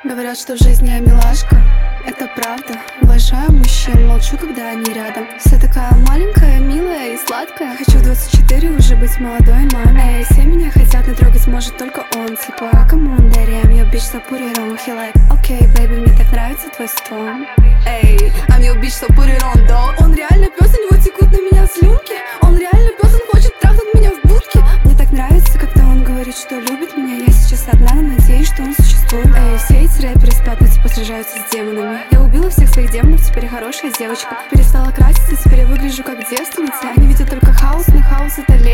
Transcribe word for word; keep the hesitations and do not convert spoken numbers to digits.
Говорят, что в жизни я милашка. Это правда. Уважаю мужчин, молчу, когда они рядом. Вся такая маленькая, милая и сладкая. Хочу в двадцать четыре уже быть молодой мамой. Эй, все меня хотят, но трогать может только он. Типа, come on, daddy, I'm your bitch, so put it on. He like, okay, baby, мне так нравится твой стон. Эй, I'm your bitch, so put it on, doll. Он реально пес, у него текут на меня слюнки. Он реально пес, он хочет трахнуть меня в будке. Мне так нравится, когда он говорит, что любит меня. Я сейчас одна, но надеюсь, что он существует. Эй, все эти рэперы спят, но типа сражаются с демонами. Я убила всех своих демонов, теперь я хорошая девочка. Перестала краситься, теперь я выгляжу как девственница. Они видят только хаос, но хаос это лень.